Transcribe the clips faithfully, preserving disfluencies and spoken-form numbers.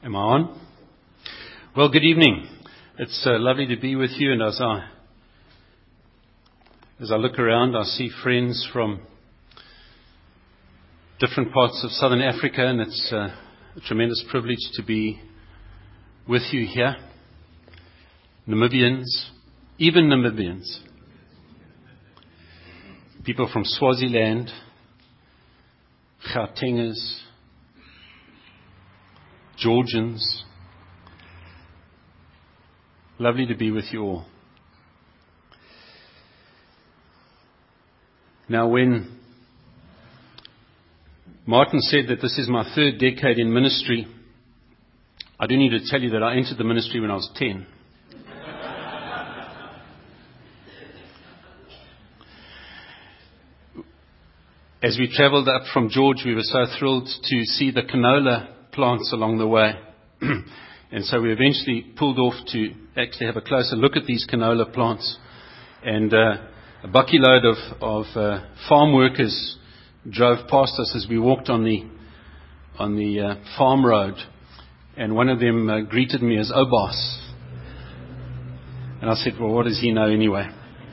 Am I on? Well, good evening. It's uh, lovely to be with you, and as I as I look around, I see friends from different parts of Southern Africa, and it's uh, a tremendous privilege to be with you here. Namibians, even Namibians, people from Swaziland, Gautengers, Georgians. Lovely to be with you all. Now, when Martin said that this is my third decade in ministry, I do need to tell you that I entered the ministry when I was ten. As we travelled up from George, we were so thrilled to see the canola plants along the way. And so we eventually pulled off to actually have a closer look at these canola plants. And uh, a bucky load of, of uh, farm workers drove past us as we walked on the on the uh, farm road. And one of them uh, greeted me as Obas. And I said, well, what does he know anyway?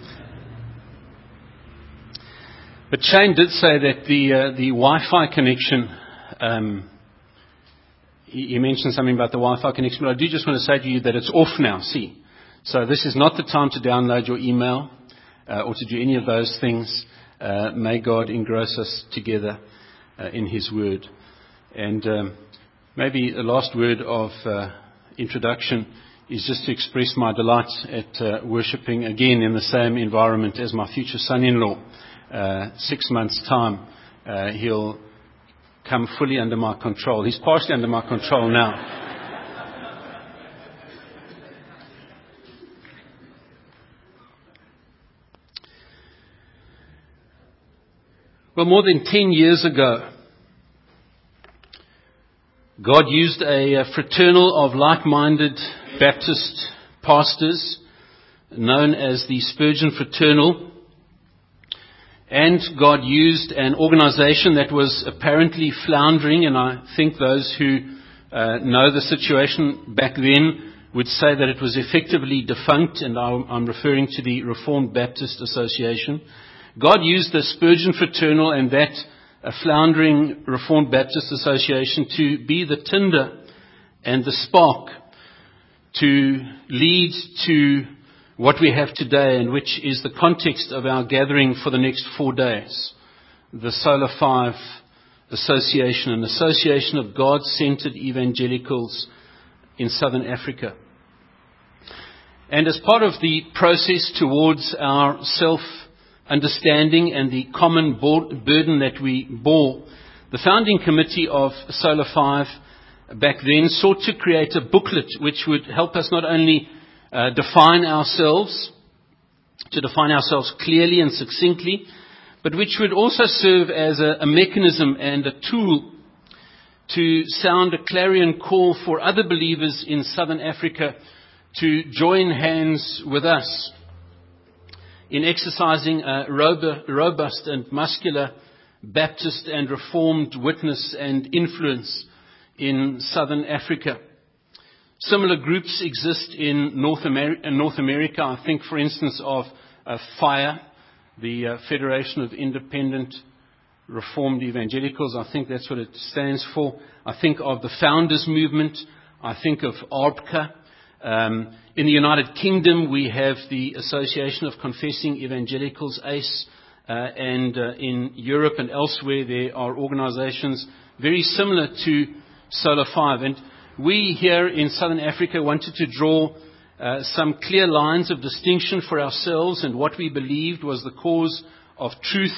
But Shane did say that the uh, the Wi-Fi connection, um, he, he mentioned something about the Wi-Fi connection, but I do just want to say to you that it's off now, see. So this is not the time to download your email uh, or to do any of those things. Uh, may God engross us together uh, in His Word. And um, maybe the last word of uh, introduction is just to express my delight at uh, worshipping again in the same environment as my future son-in-law. Uh, six months' time, uh, he'll come fully under my control. He's partially under my control now. Well, more than ten years ago, God used a fraternal of like-minded Baptist pastors known as the Spurgeon Fraternal. And God used an organization that was apparently floundering, and I think those who uh, know the situation back then would say that it was effectively defunct, and I'm referring to the Reformed Baptist Association. God used the Spurgeon Fraternal and that uh, floundering Reformed Baptist Association to be the tinder and the spark to lead to what we have today, and which is the context of our gathering for the next four days. The Solar Five Association, an association of God-centered evangelicals in Southern Africa. And as part of the process towards our self-understanding and the common burden that we bore, the founding committee of Solar Five back then sought to create a booklet which would help us not only Uh, define ourselves, to define ourselves clearly and succinctly, but which would also serve as a, a mechanism and a tool to sound a clarion call for other believers in Southern Africa to join hands with us in exercising a robust and muscular Baptist and Reformed witness and influence in Southern Africa. Similar groups exist in North America. In North America, I think, for instance, of uh, FIRE, the uh, Federation of Independent Reformed Evangelicals. I think that's what it stands for. I think of the Founders Movement. I think of A R B C A. Um, in the United Kingdom, we have the Association of Confessing Evangelicals, A C E, uh, and uh, in Europe and elsewhere, there are organizations very similar to Solar Five. And we here in Southern Africa wanted to draw uh, some clear lines of distinction for ourselves and what we believed was the cause of truth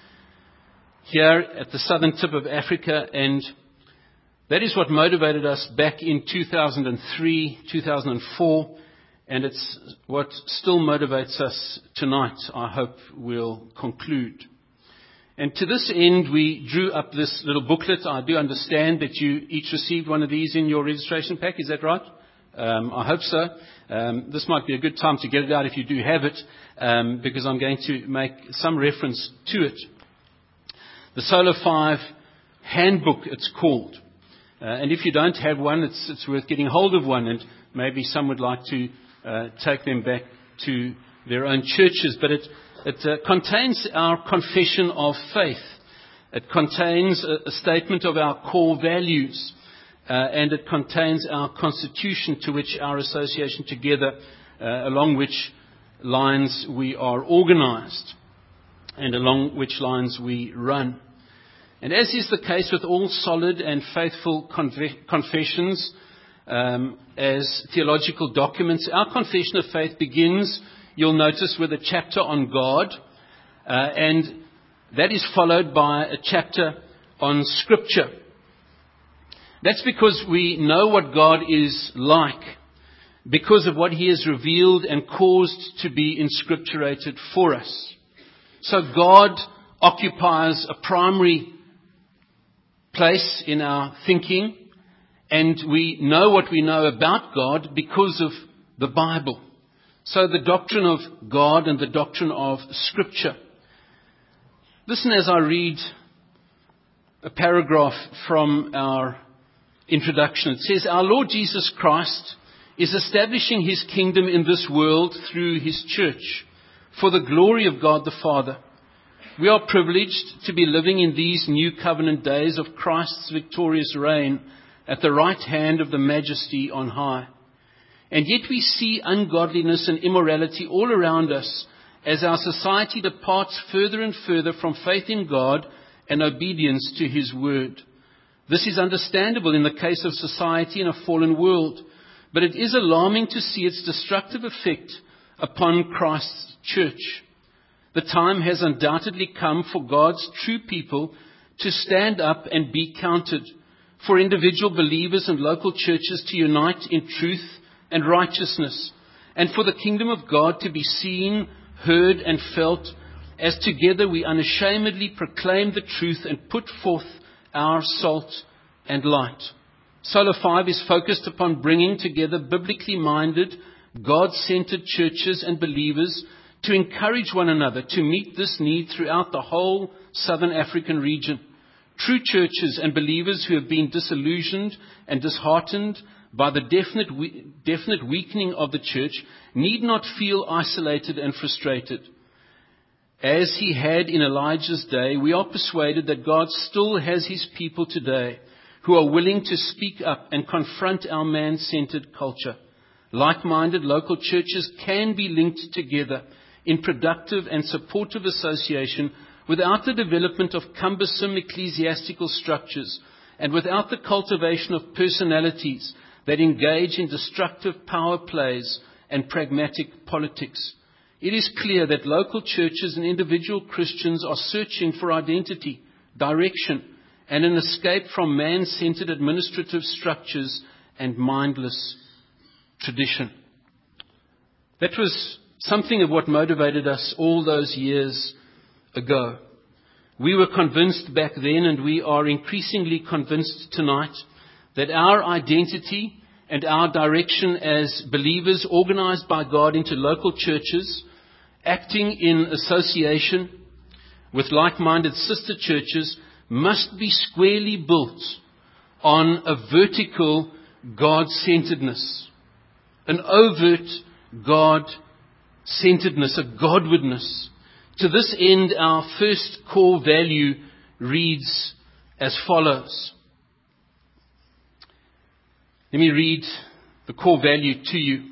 here at the southern tip of Africa. And that is what motivated us back in two thousand three, two thousand four, and it's what still motivates us tonight, I hope we'll conclude. And to this end, we drew up this little booklet. I do understand that you each received one of these in your registration pack. Is that right? Um, I hope so. Um, this might be a good time to get it out if you do have it, um, because I'm going to make some reference to it. The Solar Five Handbook, it's called. Uh, and if you don't have one, it's, it's worth getting hold of one, and maybe some would like to uh, take them back to their own churches. But it, it uh, contains our confession of faith. It contains a, a statement of our core values, uh, and it contains our constitution, to which our association together, uh, along which lines we are organized, and along which lines we run. And as is the case with all solid and faithful conf- confessions um, as theological documents, our confession of faith begins, you'll notice, with a chapter on God, uh, and that is followed by a chapter on Scripture. That's because we know what God is like, because of what He has revealed and caused to be inscripturated for us. So God occupies a primary place in our thinking, and we know what we know about God because of the Bible. So the doctrine of God and the doctrine of Scripture. Listen as I read a paragraph from our introduction. It says, "Our Lord Jesus Christ is establishing His kingdom in this world through His church for the glory of God the Father. We are privileged to be living in these new covenant days of Christ's victorious reign at the right hand of the Majesty on high. And yet we see ungodliness and immorality all around us as our society departs further and further from faith in God and obedience to His word. This is understandable in the case of society in a fallen world, but it is alarming to see its destructive effect upon Christ's church. The time has undoubtedly come for God's true people to stand up and be counted, for individual believers and local churches to unite in truth and righteousness, and for the kingdom of God to be seen, heard, and felt as together we unashamedly proclaim the truth and put forth our salt and light. Solar five is focused upon bringing together biblically minded, God-centered churches and believers to encourage one another to meet this need throughout the whole Southern African region. True churches and believers who have been disillusioned and disheartened by the definite, we- definite weakening of the church need not feel isolated and frustrated. As He had in Elijah's day, we are persuaded that God still has His people today who are willing to speak up and confront our man-centered culture. Like-minded local churches can be linked together in productive and supportive association without the development of cumbersome ecclesiastical structures and without the cultivation of personalities that engage in destructive power plays and pragmatic politics. It is clear that local churches and individual Christians are searching for identity, direction, and an escape from man-centered administrative structures and mindless tradition. That was something of what motivated us all those years ago. We were convinced back then, and we are increasingly convinced tonight, that our identity and our direction as believers organized by God into local churches, acting in association with like-minded sister churches, must be squarely built on a vertical God-centeredness, an overt God-centeredness, a Godwardness. To this end, our first core value reads as follows. Let me read the core value to you.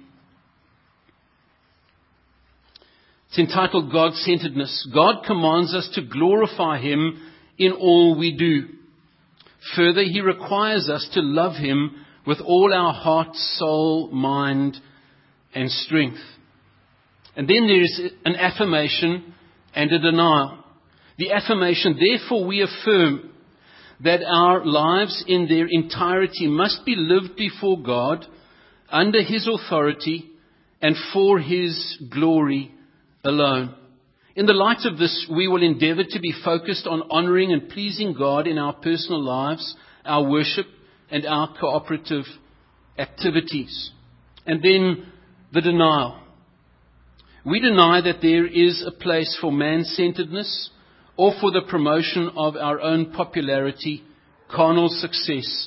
It's entitled God-centeredness. God commands us to glorify Him in all we do. Further, He requires us to love Him with all our heart, soul, mind, and strength. And then there is an affirmation and a denial. The affirmation, therefore we affirm that our lives in their entirety must be lived before God, under His authority, and for His glory alone. In the light of this, we will endeavor to be focused on honoring and pleasing God in our personal lives, our worship, and our cooperative activities. And then the denial. We deny that there is a place for man-centeredness or for the promotion of our own popularity, carnal success,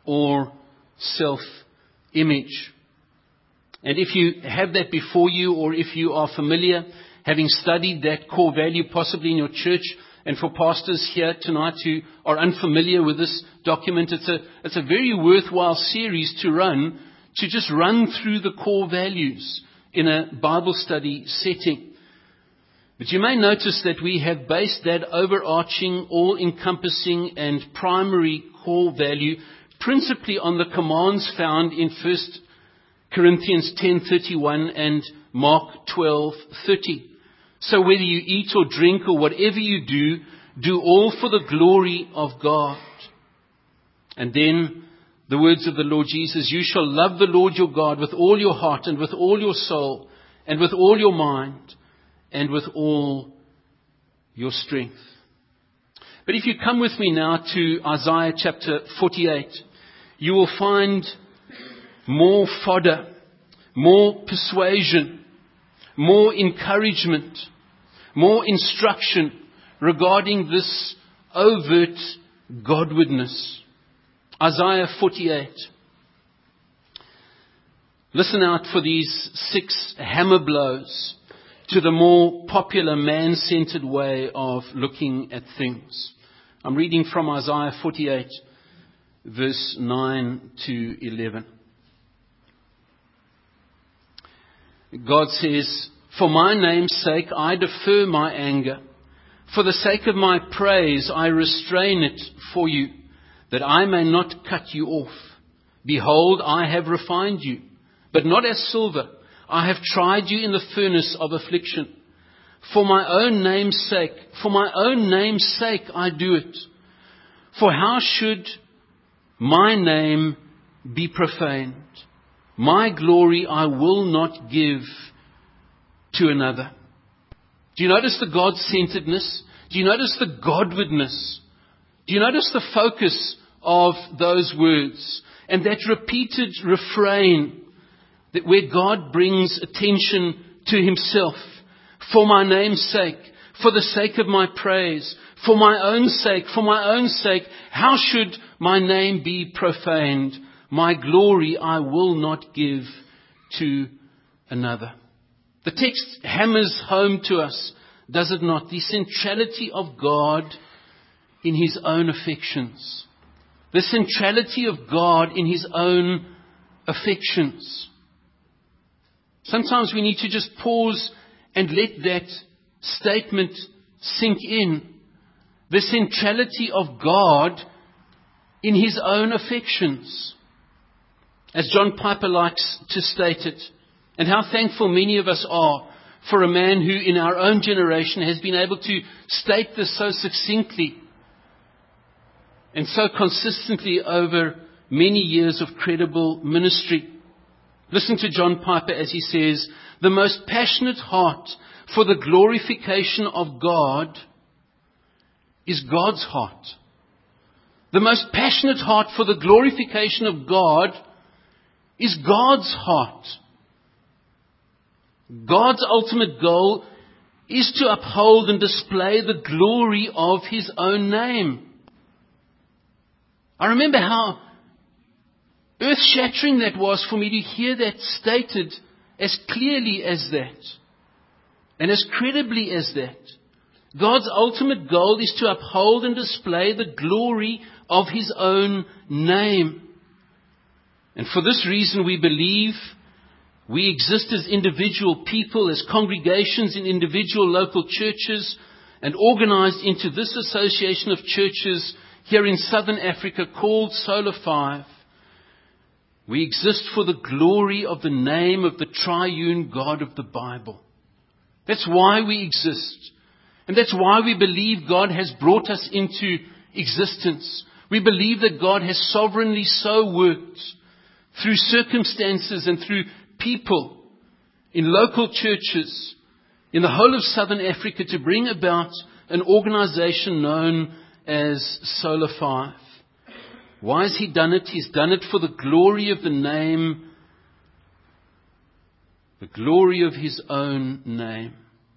or self-image. And if you have that before you, or if you are familiar, having studied that core value possibly in your church, and for pastors here tonight who are unfamiliar with this document, it's a, it's a very worthwhile series to run, to just run through the core values in a Bible study setting. But you may notice that we have based that overarching, all-encompassing and primary core value principally on the commands found in First Corinthians ten thirty-one and Mark twelve thirty. So whether you eat or drink or whatever you do, do all for the glory of God. And then the words of the Lord Jesus, you shall love the Lord your God with all your heart and with all your soul and with all your mind and with all your strength. But if you come with me now to Isaiah chapter forty-eight, you will find more fodder, more persuasion, more encouragement, more instruction regarding this overt Godwardness. Isaiah forty-eight. Listen out for these six hammer blows to the more popular man-centered way of looking at things. I'm reading from Isaiah forty-eight, verse nine to eleven. God says, for my name's sake I defer my anger. For the sake of my praise I restrain it for you, that I may not cut you off. Behold, I have refined you, but not as silver. I have tried you in the furnace of affliction. For my own name's sake, for my own name's sake I do it. For how should my name be profaned? My glory I will not give to another. Do you notice the God-centeredness? Do you notice the Godwardness? Do you notice the focus of those words? And that repeated refrain, that where God brings attention to himself. For my name's sake, for the sake of my praise, for my own sake, for my own sake, how should my name be profaned? My glory I will not give to another. The text hammers home to us, does it not, the centrality of God in his own affections. The centrality of God in his own affections. Sometimes we need to just pause and let that statement sink in. The centrality of God in his own affections. As John Piper likes to state it, and how thankful many of us are for a man who in our own generation has been able to state this so succinctly and so consistently over many years of credible ministry. Listen to John Piper as he says, the most passionate heart for the glorification of God is God's heart. The most passionate heart for the glorification of God is God's heart. God's ultimate goal is to uphold and display the glory of his own name. I remember how earth-shattering that was for me to hear that stated as clearly as that and as credibly as that. God's ultimate goal is to uphold and display the glory of his own name. And for this reason we believe we exist as individual people, as congregations in individual local churches, and organized into this association of churches here in Southern Africa called Solar Five. We exist for the glory of the name of the triune God of the Bible. That's why we exist. And that's why we believe God has brought us into existence. We believe that God has sovereignly so worked through circumstances and through people in local churches in the whole of Southern Africa to bring about an organization known as Solar Five. Why has he done it? He's done it for the glory of the name, the glory of his own name.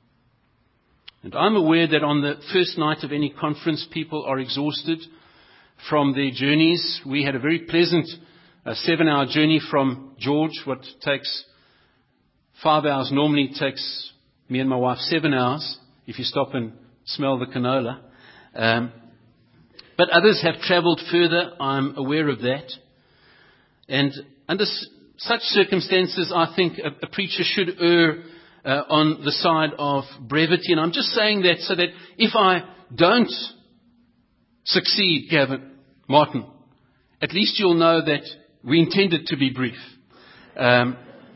And I'm aware that on the first night of any conference, people are exhausted. from their journeys. We had a very pleasant uh, seven-hour journey from George. What takes five hours normally takes me and my wife seven hours if you stop and smell the canola. Um, but others have travelled further. I'm aware of that. And under s- such circumstances, I think a, a preacher should err uh, on the side of brevity. And I'm just saying that so that if I don't succeed, Gavin, Martin, at least you'll know that we intended to be brief. Um,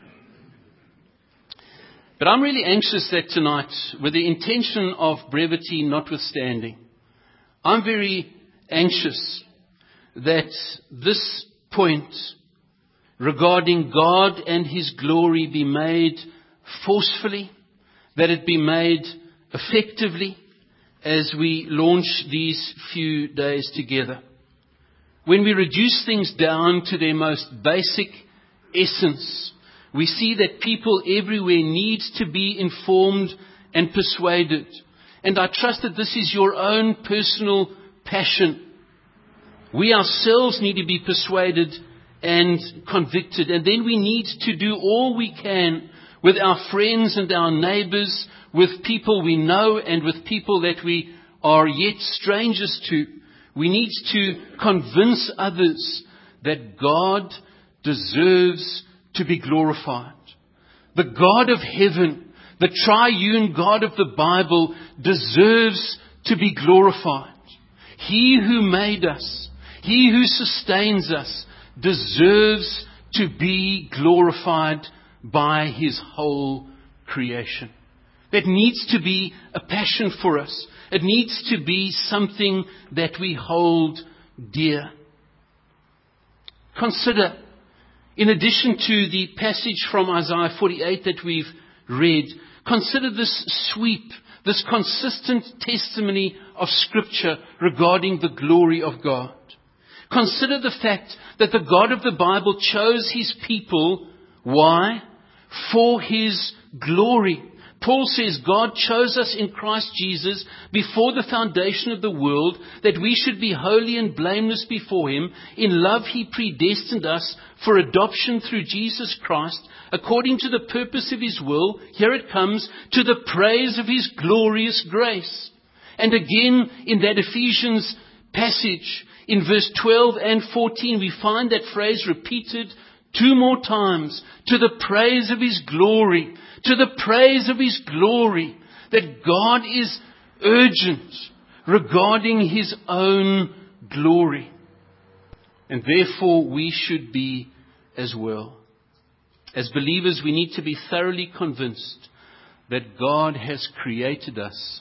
but I'm really anxious that tonight, with the intention of brevity notwithstanding, I'm very anxious that this point regarding God and His glory be made forcefully, that it be made effectively as we launch these few days together. When we reduce things down to their most basic essence, we see that people everywhere need to be informed and persuaded. And I trust that this is your own personal passion. We ourselves need to be persuaded and convicted. And then we need to do all we can with our friends and our neighbors, with people we know and with people that we are yet strangers to. We need to convince others that God deserves to be glorified. The God of heaven, the triune God of the Bible, deserves to be glorified. He who made us, He who sustains us, deserves to be glorified by His whole creation. That needs to be a passion for us. It needs to be something that we hold dear. Consider, in addition to the passage from Isaiah forty-eight that we've read, consider this sweep, this consistent testimony of Scripture regarding the glory of God. Consider the fact that the God of the Bible chose His people. Why? For His glory. Paul says God chose us in Christ Jesus before the foundation of the world, that we should be holy and blameless before Him. In love He predestined us for adoption through Jesus Christ, according to the purpose of His will. Here it comes, to the praise of His glorious grace. And again in that Ephesians passage, in verse twelve and fourteen, we find that phrase repeated two more times. To the praise of His glory. To the praise of His glory. That God is urgent regarding His own glory. And therefore we should be as well. As believers, we need to be thoroughly convinced that God has created us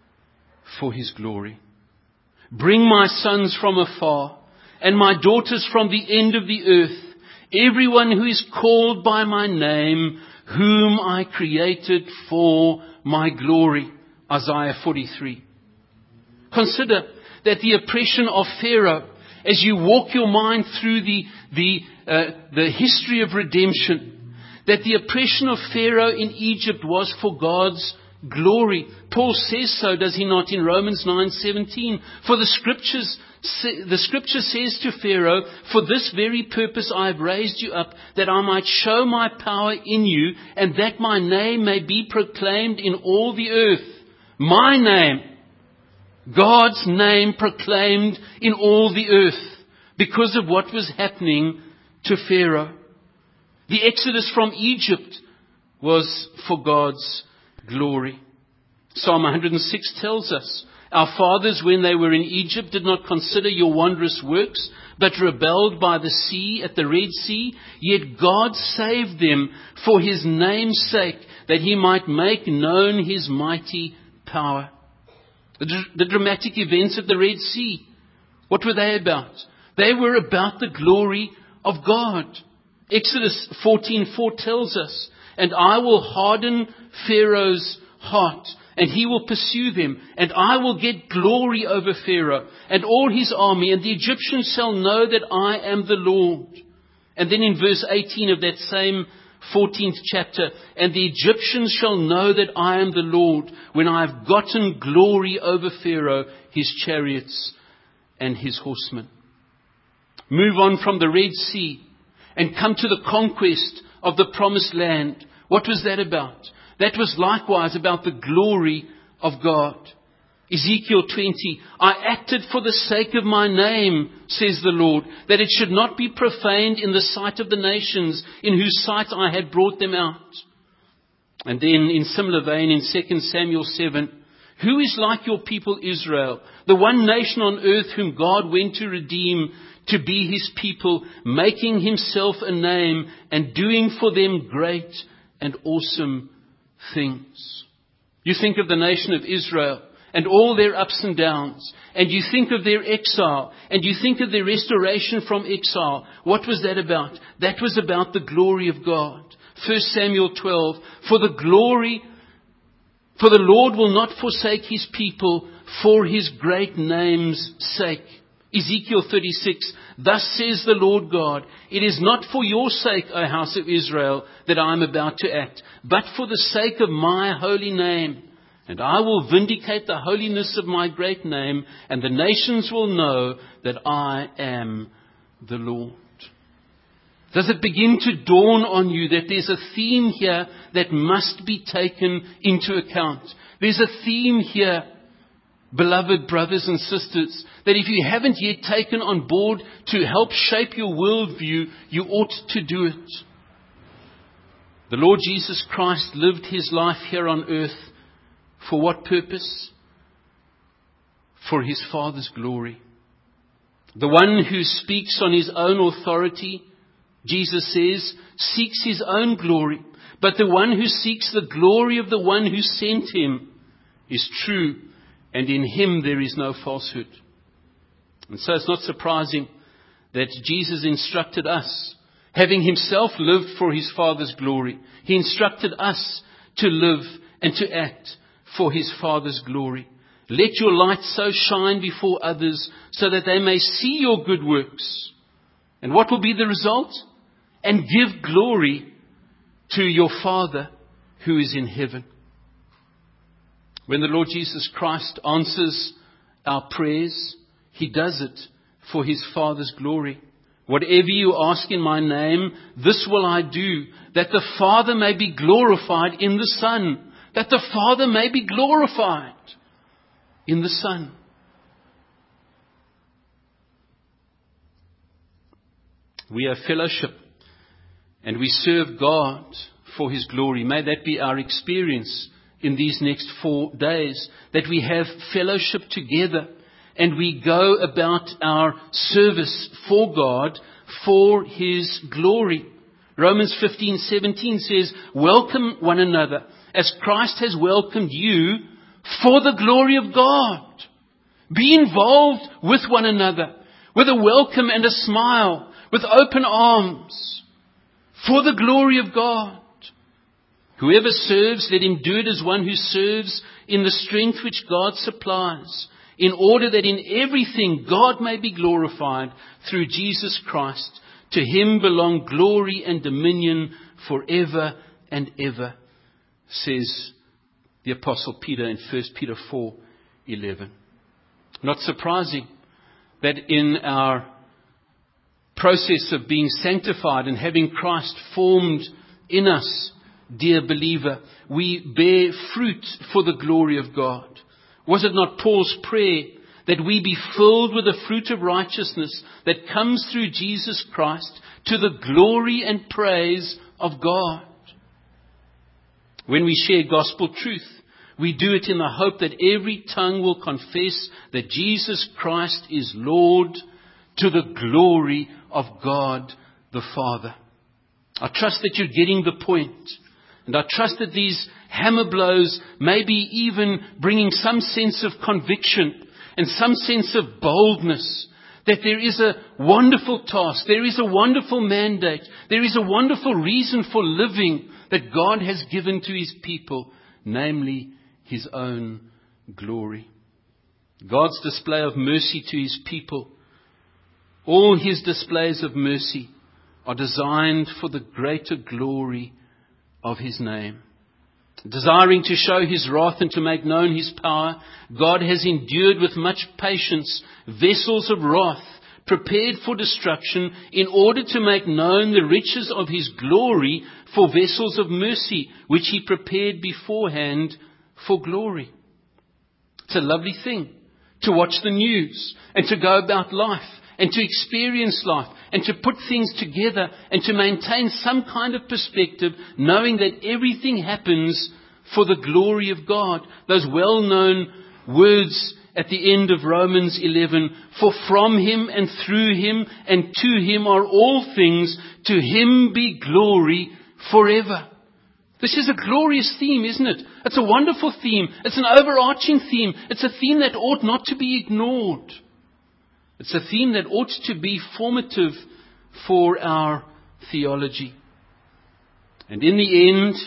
for His glory. Bring my sons from afar, and my daughters from the end of the earth, everyone who is called by my name, whom I created for my glory. Isaiah forty-three. Consider that the oppression of Pharaoh, as you walk your mind through the, the, uh, the history of redemption, that the oppression of Pharaoh in Egypt was for God's glory. Paul says so, does he not, in Romans nine seventeen? For the scriptures, the scripture says to Pharaoh, for this very purpose I have raised you up, that I might show my power in you, and that my name may be proclaimed in all the earth. My name, God's name proclaimed in all the earth, because of what was happening to Pharaoh. The exodus from Egypt was for God's glory. Psalm one hundred six tells us, our fathers, when they were in Egypt, did not consider your wondrous works, but rebelled by the sea at the Red Sea. Yet God saved them for His name's sake, that He might make known His mighty power. The, dr- the dramatic events at the Red Sea, what were they about? They were about the glory of God. Exodus fourteen four tells us, and I will harden Pharaoh's heart, and he will pursue them, and I will get glory over Pharaoh and all his army, and the Egyptians shall know that I am the Lord. And then in verse eighteen of that same fourteenth chapter, and the Egyptians shall know that I am the Lord, when I have gotten glory over Pharaoh, his chariots and his horsemen. move on from the Red Sea and come to the conquest of the promised land. What was that about? That was likewise about the glory of God. Ezekiel twenty, I acted for the sake of my name, says the Lord, that it should not be profaned in the sight of the nations in whose sight I had brought them out. And then in similar vein in Second Samuel seven, who is like your people Israel, the one nation on earth whom God went to redeem, to be his people, making himself a name and doing for them great and awesome things. You think of the nation of Israel and all their ups and downs, and you think of their exile, and you think of their restoration from exile. What was that about? That was about the glory of God. First Samuel twelve, for the glory, for the Lord will not forsake his people for his great name's sake. Ezekiel thirty-six, thus says the Lord God, it is not for your sake, O house of Israel, that I am about to act, but for the sake of my holy name. And I will vindicate the holiness of my great name, and the nations will know that I am the Lord. Does it begin to dawn on you that there's a theme here that must be taken into account? There's a theme here, beloved brothers and sisters, that if you haven't yet taken on board to help shape your worldview, you ought to do it. The Lord Jesus Christ lived his life here on earth. For what purpose? For his Father's glory. The one who speaks on his own authority, Jesus says, seeks his own glory. But the one who seeks the glory of the one who sent him is true, and in him there is no falsehood. And so it's not surprising that Jesus instructed us, having himself lived for his Father's glory, he instructed us to live and to act for his Father's glory. Let your light so shine before others so that they may see your good works. And what will be the result? And give glory to your Father who is in heaven. When the Lord Jesus Christ answers our prayers, he does it for his Father's glory. Whatever you ask in my name, this will I do, that the Father may be glorified in the Son. That the Father may be glorified in the Son. We have fellowship and we serve God for his glory. May that be our experience in these next four days. That we have fellowship together and we go about our service for God for his glory. Romans fifteen seventeen says, welcome one another as Christ has welcomed you for the glory of God. Be involved with one another with a welcome and a smile, with open arms, for the glory of God. Whoever serves, let him do it as one who serves in the strength which God supplies, in order that in everything God may be glorified through Jesus Christ. To him belong glory and dominion forever and ever, says the Apostle Peter in First Peter four eleven. Not surprising that in our process of being sanctified and having Christ formed in us, dear believer, we bear fruit for the glory of God. Was it not Paul's prayer that we be filled with the fruit of righteousness that comes through Jesus Christ to the glory and praise of God? When we share gospel truth, we do it in the hope that every tongue will confess that Jesus Christ is Lord, to the glory of God the Father. I trust that you're getting the point. And I trust that these hammer blows may be even bringing some sense of conviction and some sense of boldness. That there is a wonderful task. There is a wonderful mandate. There is a wonderful reason for living that God has given to his people. Namely, his own glory. God's display of mercy to his people. All his displays of mercy are designed for the greater glory of his name. Desiring to show his wrath and to make known his power, God has endured with much patience vessels of wrath prepared for destruction, in order to make known the riches of his glory for vessels of mercy, which he prepared beforehand for glory. It's a lovely thing to watch the news and to go about life and to experience life and to put things together and to maintain some kind of perspective, knowing that everything happens for the glory of God. Those well-known words at the end of Romans eleven, for from him and through him and to him are all things, to him be glory forever. This is a glorious theme, isn't it? It's a wonderful theme. It's an overarching theme. It's a theme that ought not to be ignored. It's a theme that ought to be formative for our theology. And in the end,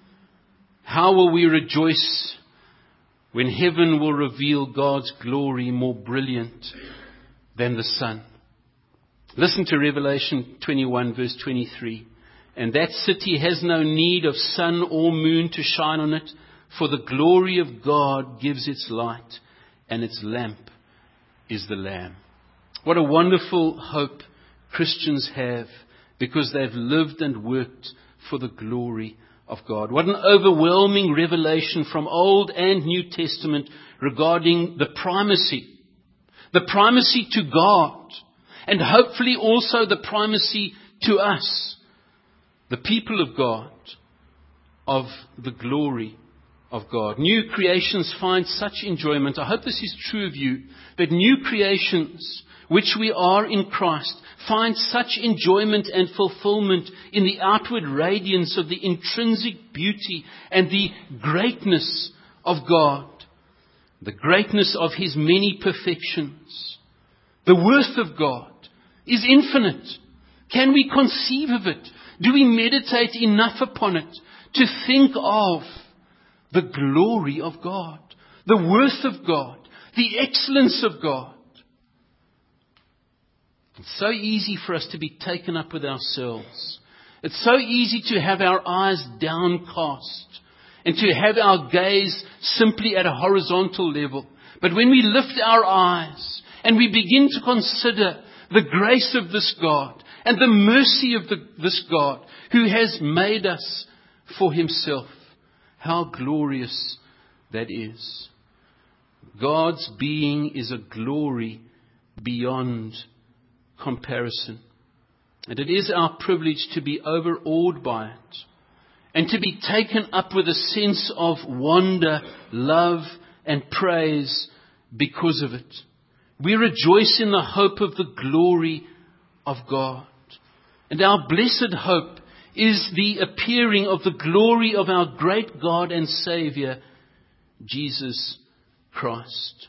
how will we rejoice when heaven will reveal God's glory more brilliant than the sun? Listen to Revelation twenty-one, verse twenty-three. And that city has no need of sun or moon to shine on it, for the glory of God gives its light, and its lamp is the Lamb. What a wonderful hope Christians have, because they've lived and worked for the glory of God. What an overwhelming revelation from Old and New Testament regarding the primacy. The primacy to God, and hopefully also the primacy to us, the people of God, of the glory of God. New creations find such enjoyment. I hope this is true of you, that new creations, which we are in Christ, find such enjoyment and fulfillment in the outward radiance of the intrinsic beauty and the greatness of God, the greatness of his many perfections. The worth of God is infinite. Can we conceive of it? Do we meditate enough upon it to think of the glory of God, the worth of God, the excellence of God? It's so easy for us to be taken up with ourselves. It's so easy to have our eyes downcast and to have our gaze simply at a horizontal level. But when we lift our eyes and we begin to consider the grace of this God and the mercy of the, this God who has made us for himself, how glorious that is. God's being is a glory beyond comparison. And it is our privilege to be overawed by it and to be taken up with a sense of wonder, love, and praise because of it. We rejoice in the hope of the glory of God. And our blessed hope is the appearing of the glory of our great God and Savior, Jesus Christ.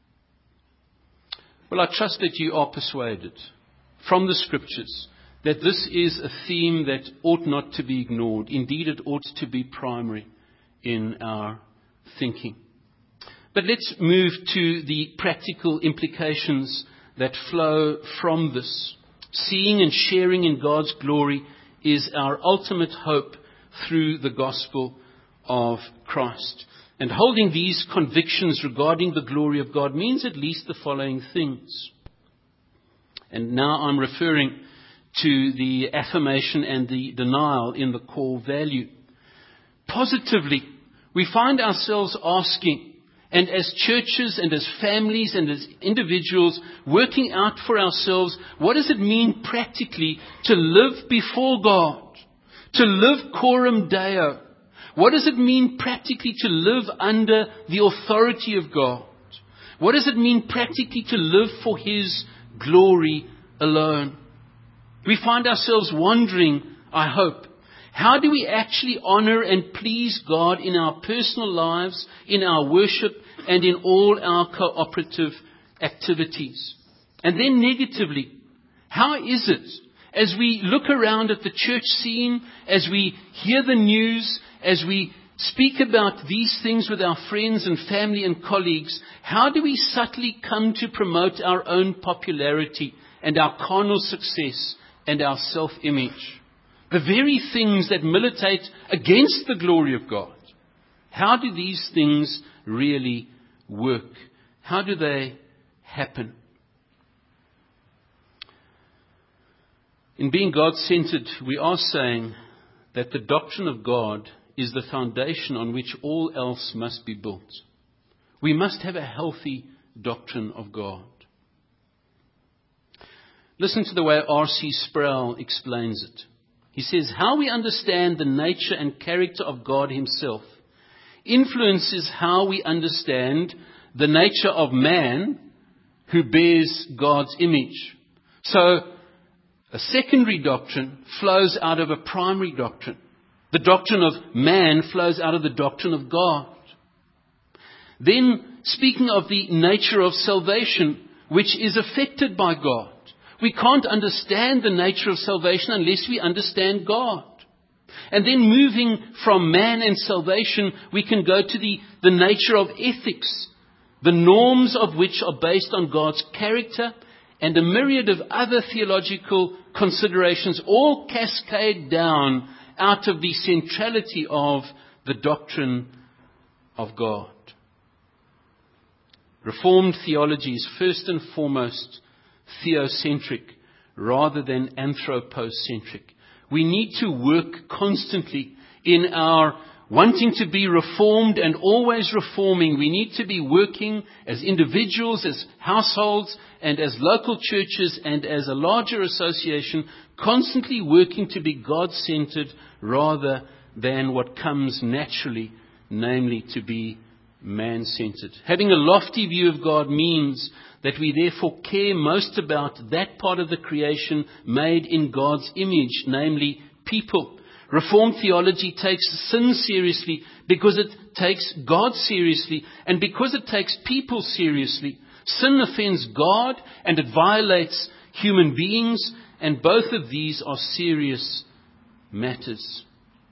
Well, I trust that you are persuaded from the Scriptures that this is a theme that ought not to be ignored. Indeed, it ought to be primary in our thinking. But let's move to the practical implications that flow from this. Seeing and sharing in God's glory is our ultimate hope through the gospel of Christ. And holding these convictions regarding the glory of God means at least the following things. And now I'm referring to the affirmation and the denial in the core value. Positively, we find ourselves asking, and as churches and as families and as individuals working out for ourselves, what does it mean practically to live before God? To live coram Deo? What does it mean practically to live under the authority of God? What does it mean practically to live for his glory alone? We find ourselves wondering, I hope, how do we actually honor and please God in our personal lives, in our worship, and in all our cooperative activities? And then negatively, how is it, as we look around at the church scene, as we hear the news, as we speak about these things with our friends and family and colleagues, how do we subtly come to promote our own popularity and our carnal success and our self-image? The very things that militate against the glory of God. How do these things really work? How do they happen? In being God-centered, we are saying that the doctrine of God is the foundation on which all else must be built. We must have a healthy doctrine of God. Listen to the way R C Sproul explains it. He says, how we understand the nature and character of God himself influences how we understand the nature of man who bears God's image. So, a secondary doctrine flows out of a primary doctrine. The doctrine of man flows out of the doctrine of God. Then, speaking of the nature of salvation, which is affected by God. We can't understand the nature of salvation unless we understand God. And then moving from man and salvation, we can go to the, the nature of ethics, the norms of which are based on God's character, and a myriad of other theological considerations, all cascade down out of the centrality of the doctrine of God. Reformed theology is first and foremost theocentric rather than anthropocentric. We need to work constantly in our wanting to be reformed and always reforming. We need to be working as individuals, as households, and as local churches, and as a larger association, constantly working to be God-centered rather than what comes naturally, namely to be man-centered. Having a lofty view of God means that we therefore care most about that part of the creation made in God's image, namely people. Reformed theology takes sin seriously because it takes God seriously, and because it takes people seriously. Sin offends God and it violates human beings, and both of these are serious matters.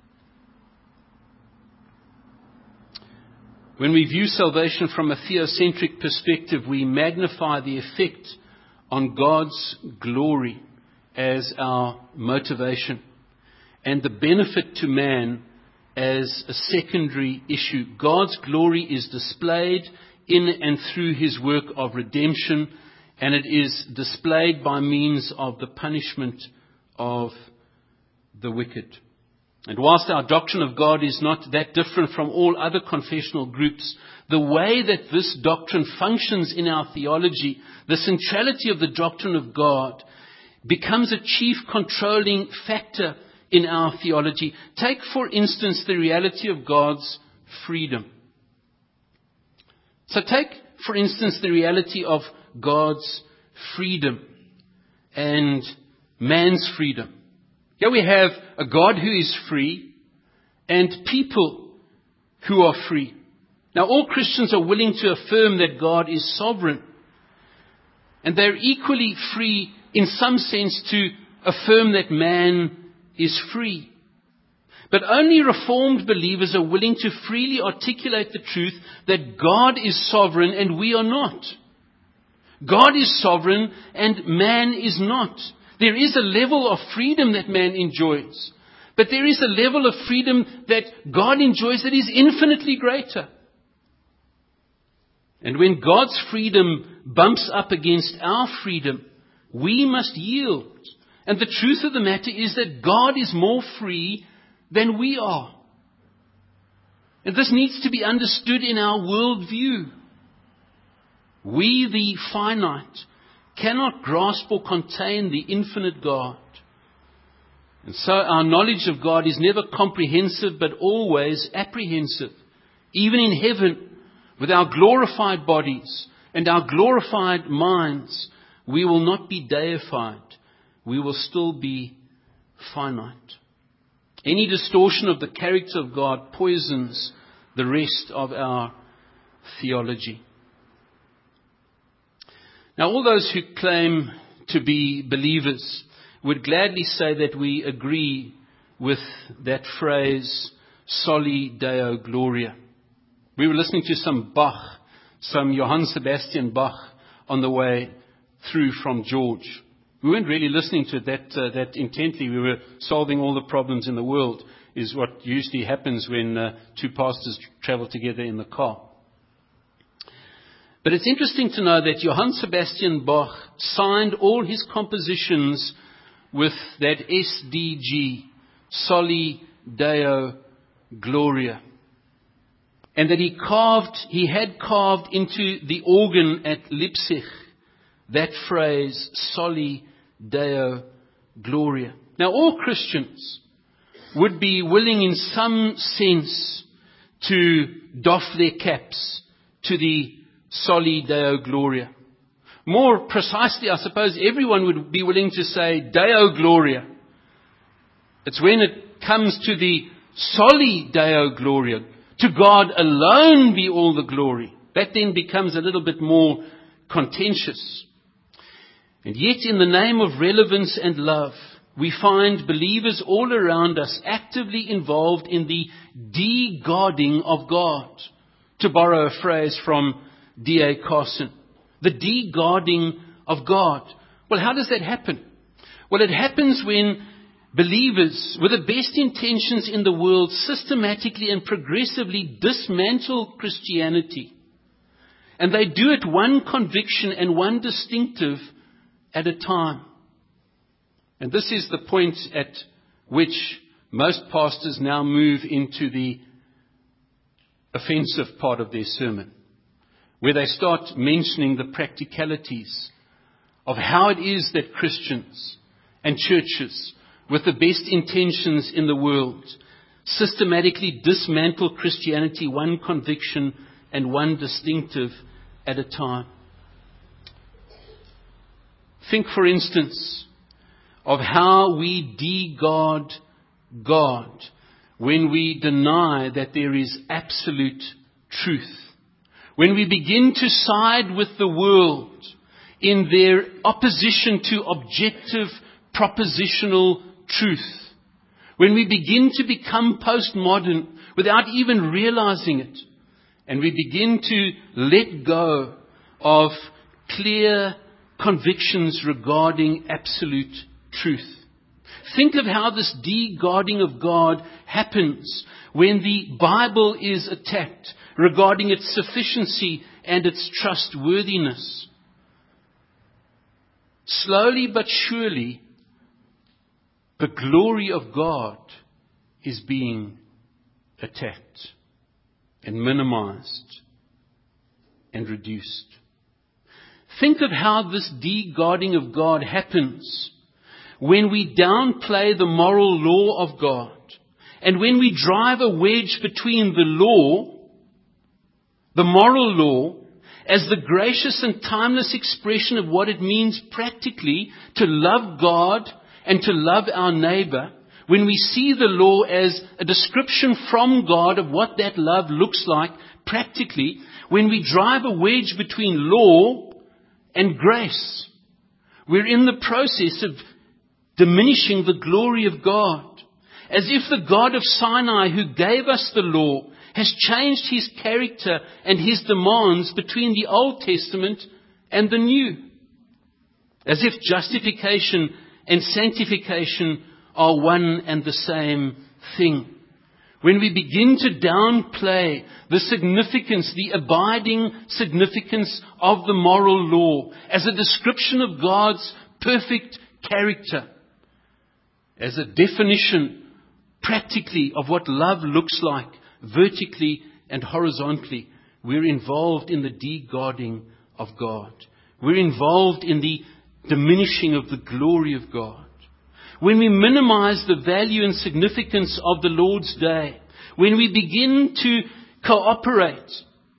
When we view salvation from a theocentric perspective, we magnify the effect on God's glory as our motivation, and the benefit to man as a secondary issue. God's glory is displayed in and through his work of redemption, and it is displayed by means of the punishment of the wicked. And whilst our doctrine of God is not that different from all other confessional groups, the way that this doctrine functions in our theology, the centrality of the doctrine of God, becomes a chief controlling factor in our theology. Take, for instance, the reality of God's freedom. So take, for instance, the reality of God's freedom and man's freedom. Here we have a God who is free and people who are free. Now, all Christians are willing to affirm that God is sovereign, and they're equally free in some sense to affirm that man is free. But only Reformed believers are willing to freely articulate the truth that God is sovereign and we are not. God is sovereign and man is not. There is a level of freedom that man enjoys, but there is a level of freedom that God enjoys that is infinitely greater. And when God's freedom bumps up against our freedom, we must yield. And the truth of the matter is that God is more free than we are. And this needs to be understood in our worldview. We, the finite, cannot grasp or contain the infinite God. And so our knowledge of God is never comprehensive but always apprehensive. Even in heaven, with our glorified bodies and our glorified minds, we will not be deified. We will still be finite. Any distortion of the character of God poisons the rest of our theology. Now, all those who claim to be believers would gladly say that we agree with that phrase, Soli Deo Gloria. We were listening to some Bach, some Johann Sebastian Bach, on the way through from George. We weren't really listening to it that, uh, that intently. We were solving all the problems in the world, is what usually happens when uh, two pastors travel together in the car. But it's interesting to know that Johann Sebastian Bach signed all his compositions with that S D G, Soli Deo Gloria. And that he carved, he had carved into the organ at Leipzig that phrase, Soli Deo Gloria. Now all Christians would be willing in some sense to doff their caps to the Soli Deo Gloria. More precisely, I suppose everyone would be willing to say Deo Gloria. It's when it comes to the Soli Deo Gloria, to God alone be all the glory. That then becomes a little bit more contentious. And yet in the name of relevance and love, we find believers all around us actively involved in the de-godding of God, to borrow a phrase from D A Carson. The de-godding of God. Well, how does that happen? Well, it happens when believers with the best intentions in the world systematically and progressively dismantle Christianity. And they do it one conviction and one distinctive at a time. And this is the point at which most pastors now move into the offensive part of their sermon, where they start mentioning the practicalities of how it is that Christians and churches with the best intentions in the world systematically dismantle Christianity one conviction and one distinctive at a time. Think, for instance, of how we de-God God when we deny that there is absolute truth. When we begin to side with the world in their opposition to objective propositional truth. When we begin to become postmodern without even realizing it. And we begin to let go of clear convictions regarding absolute truth. Think of how this de-godding of God happens when the Bible is attacked regarding its sufficiency and its trustworthiness. Slowly but surely, the glory of God is being attacked and minimized and reduced. Think of how this de-godding of God happens when we downplay the moral law of God, and when we drive a wedge between the law, the moral law, as the gracious and timeless expression of what it means practically to love God and to love our neighbor, when we see the law as a description from God of what that love looks like practically, when we drive a wedge between law and grace, we're in the process of diminishing the glory of God. As if the God of Sinai who gave us the law has changed his character and his demands between the Old Testament and the New. As if justification and sanctification are one and the same thing. When we begin to downplay the significance, the abiding significance of the moral law as a description of God's perfect character, as a definition practically of what love looks like, vertically and horizontally, we're involved in the de-godding of God. We're involved in the diminishing of the glory of God. When we minimize the value and significance of the Lord's Day, when we begin to cooperate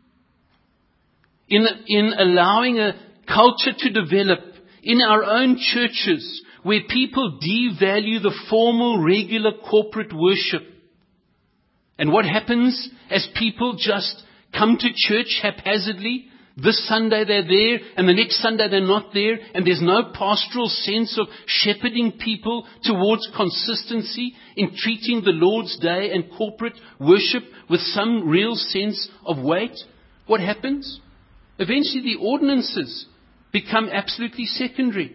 in, in allowing a culture to develop in our own churches where people devalue the formal, regular corporate worship. And what happens as people just come to church haphazardly? This Sunday they're there, and the next Sunday they're not there, and there's no pastoral sense of shepherding people towards consistency in treating the Lord's Day and corporate worship with some real sense of weight. What happens? Eventually the ordinances become absolutely secondary.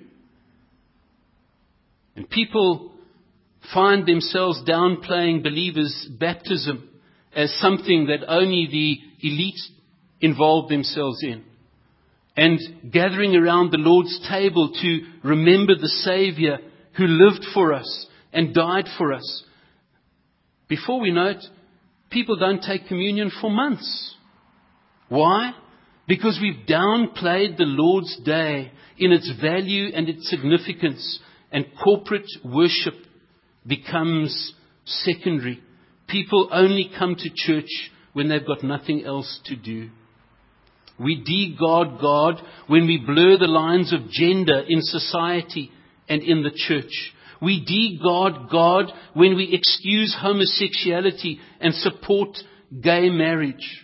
And people find themselves downplaying believers' baptism as something that only the elite involve themselves in. And gathering around the Lord's table to remember the Savior who lived for us and died for us. Before we know it, people don't take communion for months. Why? Because we've downplayed the Lord's Day in its value and its significance, and corporate worship becomes secondary. People only come to church when they've got nothing else to do. We de-God God when we blur the lines of gender in society and in the church. We de-God God when we excuse homosexuality and support gay marriage.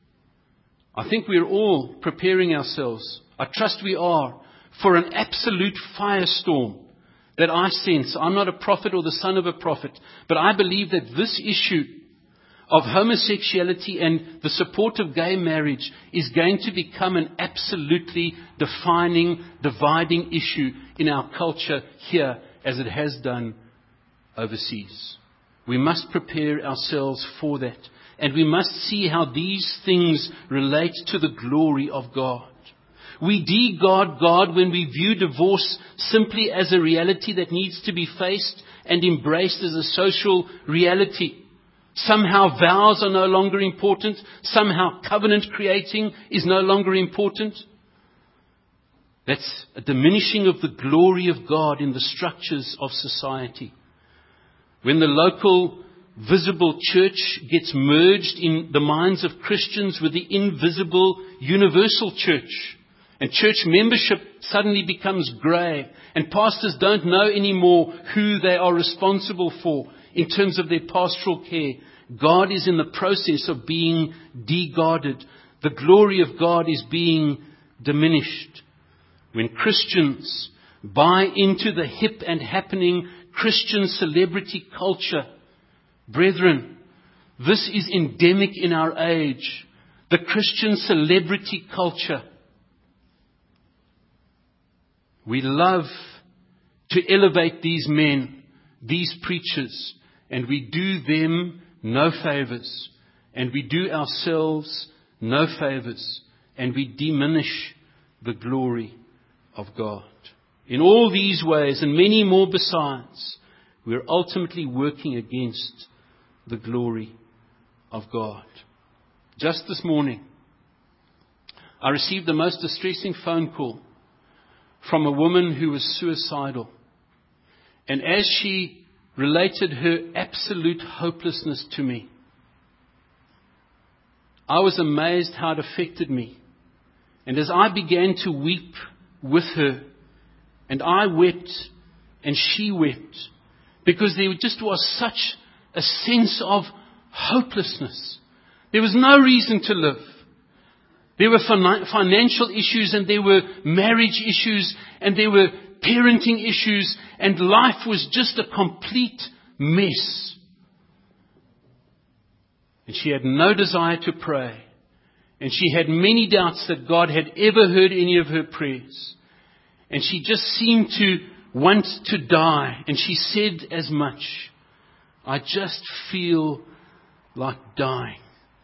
I think we're all preparing ourselves, I trust we are, for an absolute firestorm that I sense. I'm not a prophet or the son of a prophet, but I believe that this issue of homosexuality and the support of gay marriage is going to become an absolutely defining, dividing issue in our culture here as it has done overseas. We must prepare ourselves for that. And we must see how these things relate to the glory of God. We de-God God when we view divorce simply as a reality that needs to be faced and embraced as a social reality. Somehow vows are no longer important. Somehow covenant creating is no longer important. That's a diminishing of the glory of God in the structures of society. When the local visible church gets merged in the minds of Christians with the invisible universal church, and church membership suddenly becomes grey, and pastors don't know anymore who they are responsible for in terms of their pastoral care, God is in the process of being de-Godded. The glory of God is being diminished. When Christians buy into the hip and happening Christian celebrity culture, brethren, this is endemic in our age. The Christian celebrity culture. We love to elevate these men, these preachers, and we do them no favors, and we do ourselves no favors, and we diminish the glory of God. In all these ways, and many more besides, we are ultimately working against the glory of God. Just this morning, I received the most distressing phone call from a woman who was suicidal. And as she related her absolute hopelessness to me, I was amazed how it affected me. And as I began to weep with her, and I wept, and she wept, because there just was such a sense of hopelessness. There was no reason to live. There were financial issues, and there were marriage issues, and there were parenting issues, and life was just a complete mess. And she had no desire to pray. And she had many doubts that God had ever heard any of her prayers. And she just seemed to want to die. And she said as much. I just feel like dying.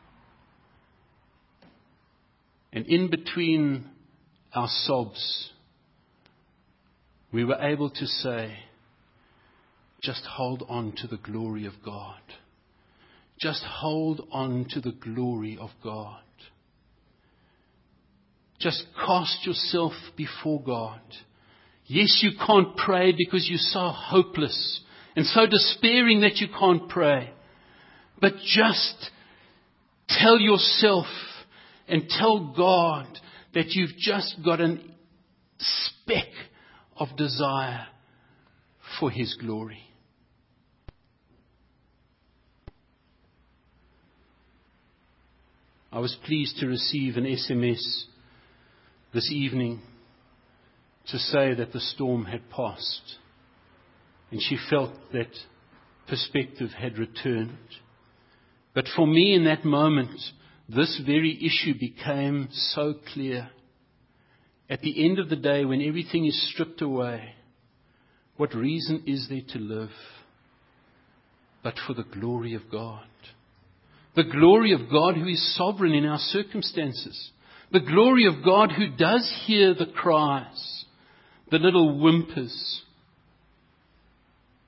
And in between our sobs, we were able to say, just hold on to the glory of God. Just hold on to the glory of God. Just cast yourself before God. Yes, you can't pray because you're so hopeless and so despairing that you can't pray. But just tell yourself and tell God that you've just got a speck of desire for His glory. I was pleased to receive an S M S this evening to say that the storm had passed, and she felt that perspective had returned. But for me in that moment, this very issue became so clear. At the end of the day, when everything is stripped away, what reason is there to live but for the glory of God? The glory of God who is sovereign in our circumstances. The glory of God who does hear the cries, the little whimpers.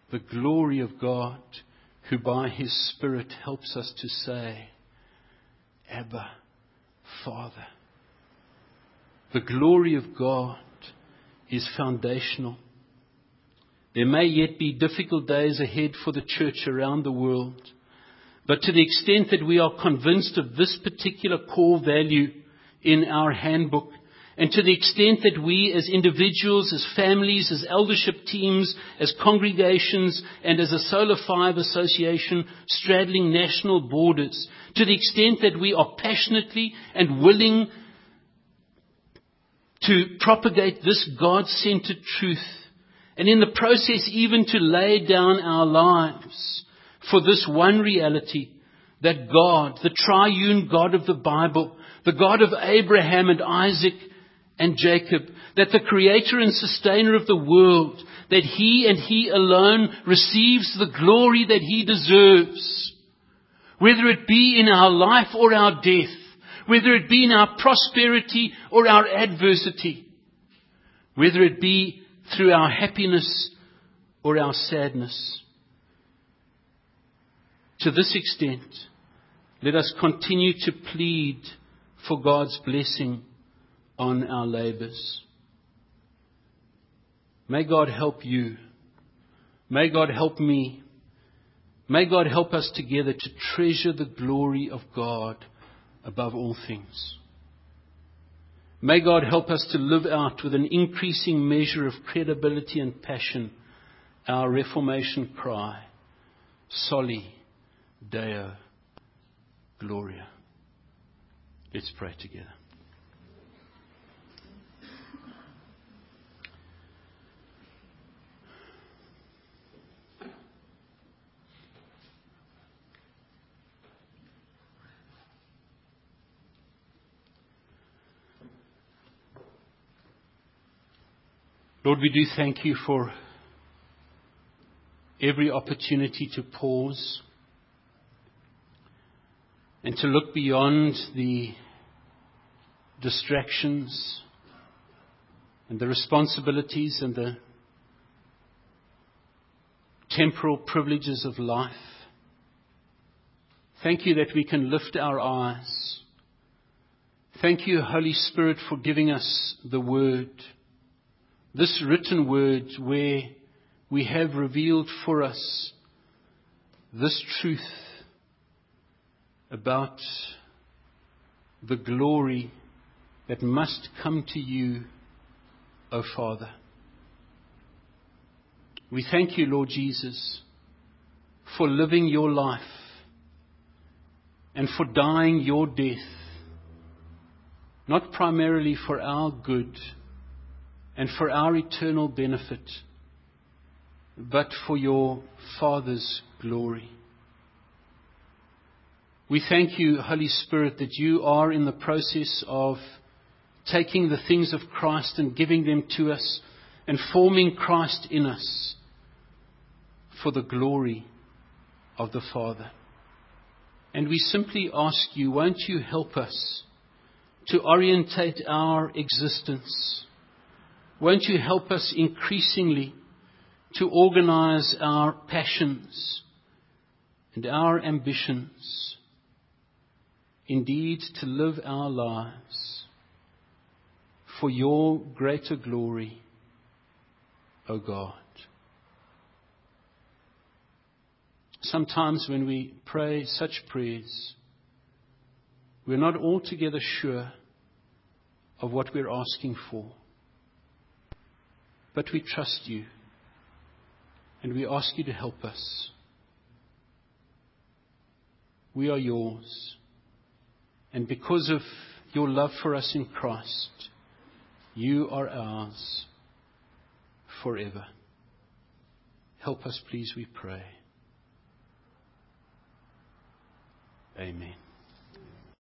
the glory of God, who by His Spirit helps us to say, Abba, Father. The glory of God is foundational. There may yet be difficult days ahead for the church around the world. But to the extent that we are convinced of this particular core value in our handbook, and to the extent that we as individuals, as families, as eldership teams, as congregations, and as a Solar Five association straddling national borders, to the extent that we are passionately and willing to propagate this God-centered truth, and in the process even to lay down our lives for this one reality, that God, the triune God of the Bible, the God of Abraham and Isaac and Jacob, that the creator and sustainer of the world, that He and He alone receives the glory that He deserves, whether it be in our life or our death, whether it be in our prosperity or our adversity, whether it be through our happiness or our sadness. To this extent, let us continue to plead for God's blessing on our labors. May God help you. May God help me. May God help us together to treasure the glory of God above all things. May God help us to live out with an increasing measure of credibility and passion our Reformation cry, Soli Deo Gloria. Let's pray together. Lord, we do thank You for every opportunity to pause and to look beyond the distractions and the responsibilities and the temporal privileges of life. Thank You that we can lift our eyes. Thank You, Holy Spirit, for giving us the Word, this written Word where we have revealed for us this truth about the glory that must come to You, O Father. We thank You, Lord Jesus, for living Your life and for dying Your death, not primarily for our good and for our eternal benefit, but for Your Father's glory. We thank You, Holy Spirit, that You are in the process of taking the things of Christ and giving them to us and forming Christ in us for the glory of the Father. And we simply ask You, won't You help us to orientate our existence? Won't You help us increasingly to organize our passions and our ambitions, indeed to live our lives for Your greater glory, O God. Sometimes when we pray such prayers, we're not altogether sure of what we're asking for. But we trust You, and we ask You to help us. We are Yours, and because of Your love for us in Christ, You are ours forever. Help us, please, we pray. Amen.